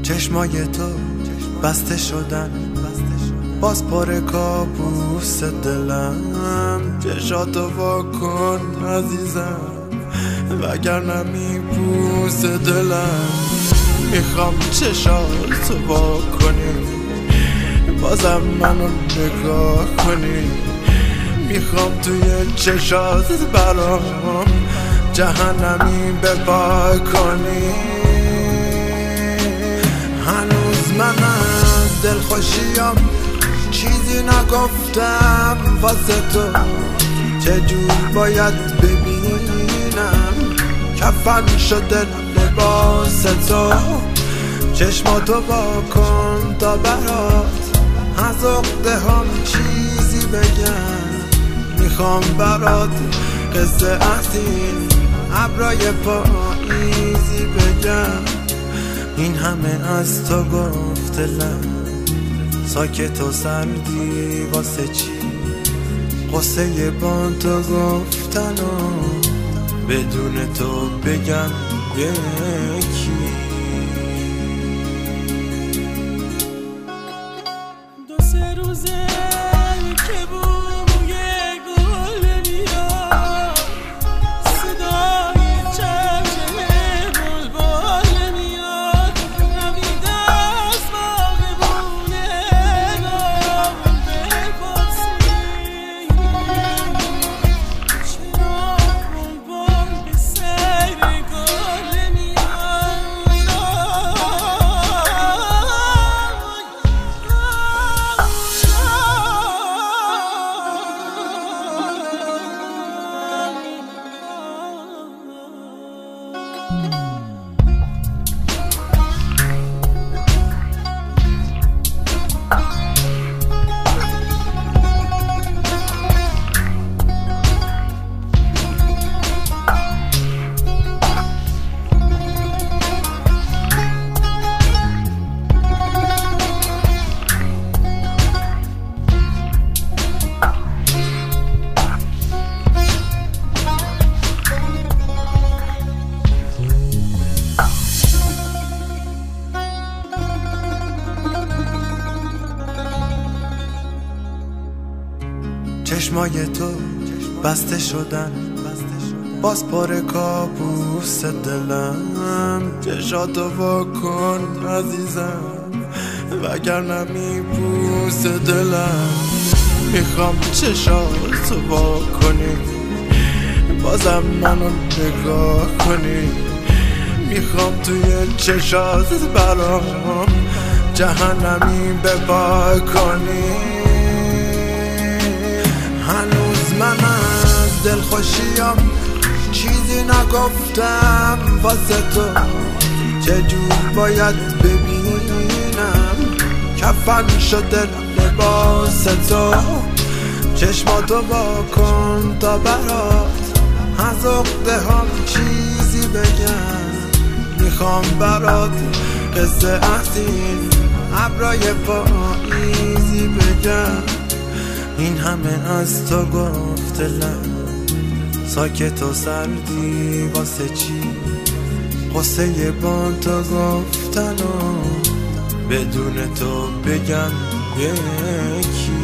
چشمای تو بسته شدن، باز پر کابوس دلم. چشاتو واکن عزیزم، وگرنه میبوس دلم. میخوام چشاتو واکنی، بازم منو نگاه کنی. میخوام توی چشات برام جهنمی بپا کنی. هنوز من از دلخوشیم چیزی نگفتم واسه تو. چجور باید ببینم کفن شده لباس تو. چشماتو واکن تا برات از عقده هم چیزی بگم. میخوام برات قصه از این ابرای پاییزی بگم. این همه از تو گفتلم، ساکت و سردی واسه چی؟ قصه با تو گفتن و بدون تو بگم یکی. دو سه روزه که بوی گل میاد، صدای چهچه بلبل میاد. نمیده از باغبونه نام بپرسی چرا بلبل به سیر گل میاد. چشمای تو بسته شدن، باز پر کابوس دلم. چشاتو واکن عزیزم، وگرنه میبوس دلم. میخوام چشاتو واکنی، بازم منو نگاه کنی. میخوام توی چشات برام جهنمی بپا کنی. هنوز من از دلخوشیم چیزی نگفتم واسه تو. چجور باید ببینم کفن شده لباس تو. چشماتو واکن تا برات از عقده هم چیزی بگم. میخوام برات قصه از این ابرای پاییزی بگم. این همه از تو گفتلم، ساکت و سردی واسه چی؟ قصه با تو گفتن و بدون تو بگم یکی.